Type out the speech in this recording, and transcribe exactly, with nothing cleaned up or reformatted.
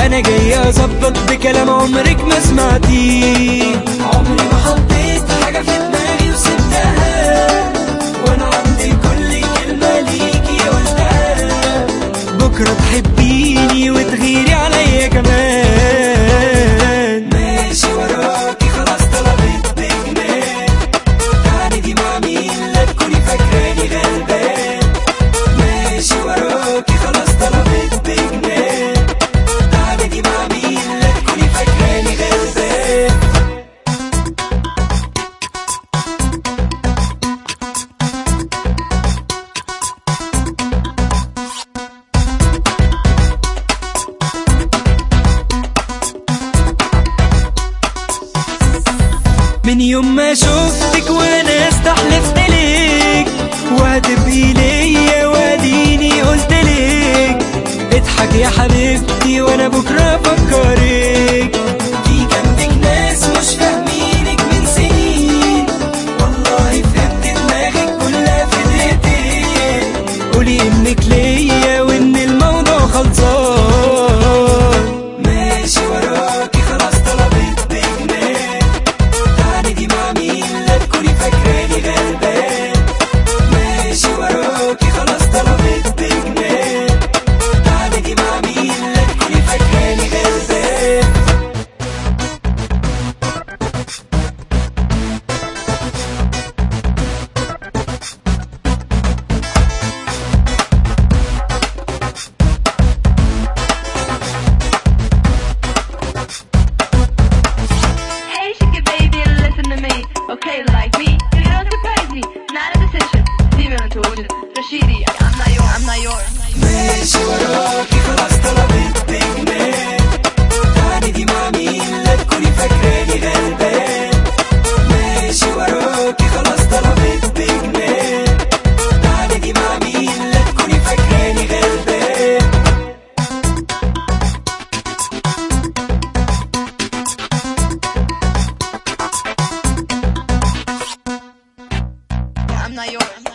انا جاي اظبط بكلام عمرك ما سمعتيه. عمري ما حطيت حاجه في دماغي وسبتها، وانا عندي كل كلمه ليكي قلتها. بكره تحبيني وتغيري عليا كمان. ماشي وراكي خلاص طلبت بجنان، تعاندي مع مين لا تكوني فاكراني غلبان. ماشي وراكي خلاص طلبت بجنان، تعاندي مع مين لا تكوني فاكراني غلبان. من يوم ما شفتك وانا استحلفت لك وهتبقي ليا واديني قلتلك. اضحك يا حبيبتي وانا بكره افكرك. في جنبك ناس مش فاهمينك من سنين، والله فهمت دماغك كلها في دقيقتين. قولي انك ليا وان الموضوع خلصان. ماشي وراكي خلاص طلبت بجنان، تعاندي مع مين لا تكوني فاكراني غلبان. ماشي وراكي خلاص طلبت بجنان، تعاندي مع مين لا تكوني فاكراني غلبان. Hey, shake it, baby, and listen to me. Okay, like me, you don't get crazy. Not a decision. Demon intuition. Rashidi, I'm not yours. I'm not yours. ماشي وراكي خلاص طلبت بجنان، تعاندي مع مين لا تكوني فاكراني غلبان. ماشي وراكي خلاص طلبت بجنان، تعاندي مع مين لا تكوني فاكراني غلبان. I'm not yours.